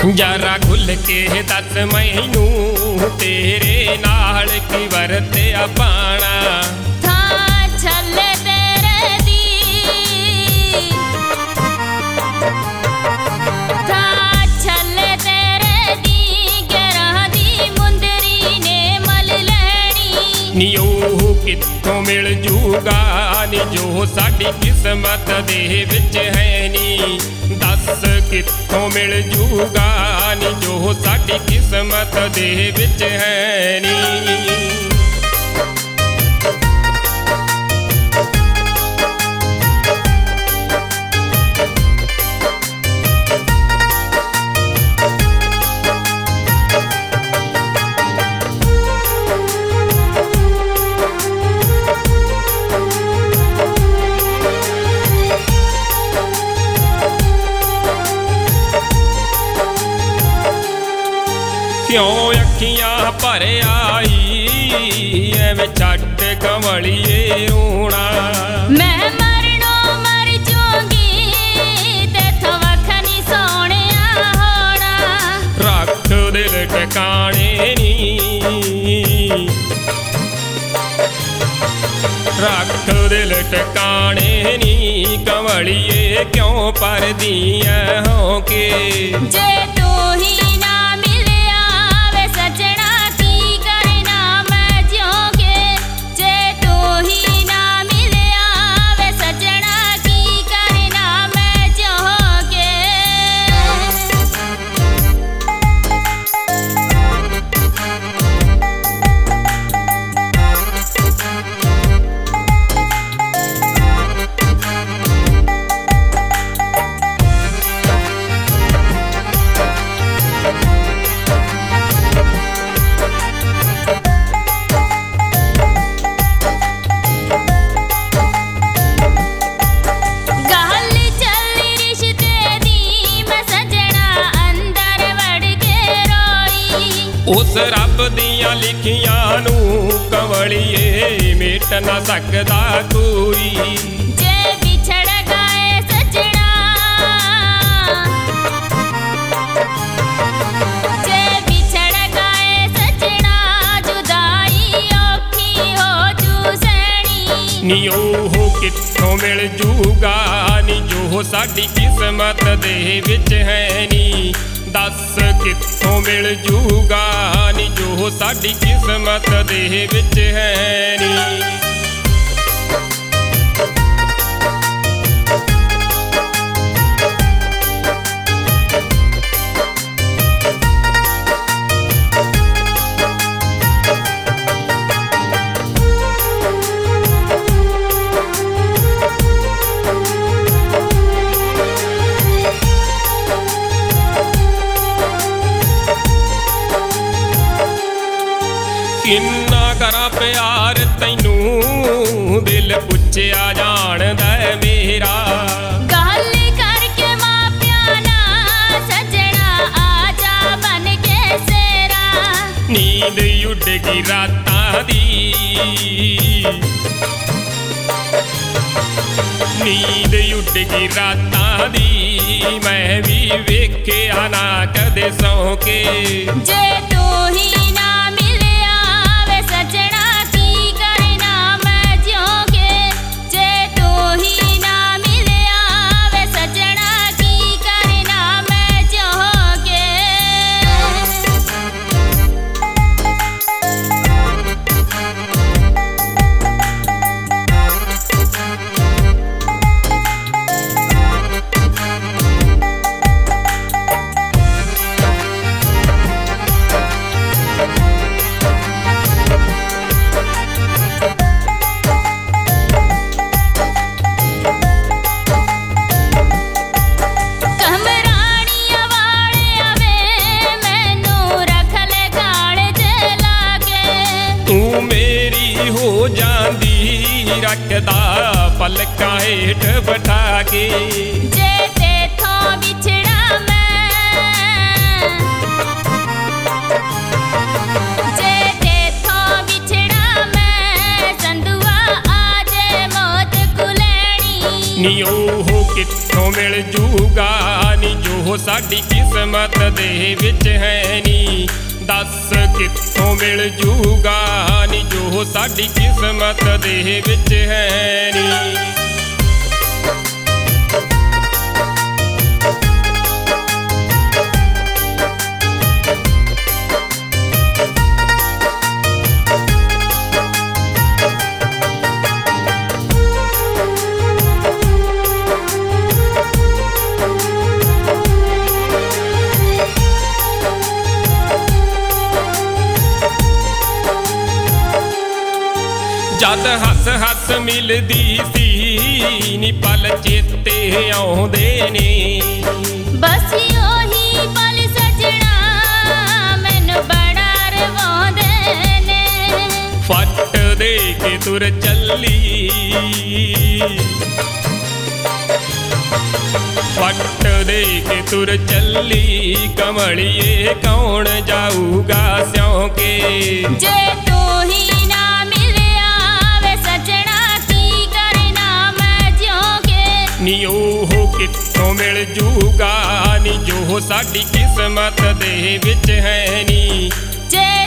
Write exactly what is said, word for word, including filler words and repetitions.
जरा खुल के दस मैनू तेरे नाल की वरत्या पाना था छल तेरे दी था छल तेरे दी गरां दी मुंदरी ने मल लैनी नी ओह कित्थों मिल जूगा नी जो साडी किस्मत दे विच है नी दस कित्थों मिल जूगा नी जो साडी किस्मत दे विच है नी क्यों अखियां भर आई एवें छड्ड कंवलिए रोना मैं मरनो मर जाऊंगी तेथों वख नी सोहणिया होना रख दिल ठिकाने नी रख दिल ठिकाने नी कंवलिए क्यों परदी हो के जे तू ही ना मिलिया वे सजना की करना मैं जियोगे जे तू ही ना मिलिया वे सजना की करना मैं जियोगे उस रब दियां लिखियां नू कंवलिए मिट ना सकदा कोई जे बिछड़ गए सजना जे बिछड़ गए सजना जुदाई औखी हो जू सैनी नी ओह कित्थों मिल जूगा नी जो साडी किस्मत दे विच है नी दस कित्थों मिल जूगा नी जो साडी किस्मत दे विच है नी किन्ना करा प्यार तैनू दिल पुछया जानदा मेरा गल करके मापिया ना सजना आजा बन के सेरा नींद उड़ गई रातां दी नींद उड़ गई रातां दी मैं भी वेख्या ना कदे सौ के जे तू ही ना मिलिया वे सजना की करना मैं जियोगे जे तू ही ना मिलिया वे सजना की करना मैं जियोगे रखदा पलका हेठ बैठा के जे तेथों बिछड़ा मैं जे तेथों बिछड़ा मैं संदुआ आजे मौत कुलैनी नी ओह कित्थों मिल जूगा नी जो ਜੋ ਸਾਡੀ ਕਿਸਮਤ ਦੇ ਵਿੱਚ ਹੈ ਨੀ। ਦੱਸ ਕਿੱਥੋਂ ਮਿਲ ਜੂਗਾ ਨੀ ਜੋ ਸਾਡੀ ਕਿਸਮਤ ਦੇ ਵਿੱਚ ਹੈ ਨੀ। ਜਦ ਹੱਸ ਹੱਸ ਮਿਲਦੀ ਸੀ ਨੀ ਪਲ ਚੇਤੇ ਆਉਂਦੇ ਨੇ। ਬਸ ਉਹੀ ਪਲ ਸਜਣਾ ਮੈਨੂੰ ਬੜਾ ਰਵਾਉਂਦੇ ਨੇ। ਫੱਟ ਦੇ ਕੇ ਤੁਰ ਚੱਲੀ ਫੱਟ ਦੇ ਕੇ ਤੁਰ ਚੱਲੀ ਕਮਲੀਏ ਕੌਣ ਜਾਊਗਾ ਸਿਉਂ ਕੇ। ਜੇ ਤੂੰ ਹੀ ਨਾ ਨੀ ਉਹ ਕਿੱਥੋਂ ਮਿਲ ਜੂਗਾ ਨੀ ਜੋ ਸਾਡੀ ਕਿਸਮਤ ਦੇ ਵਿੱਚ ਹੈ ਨੀ। ਜੇ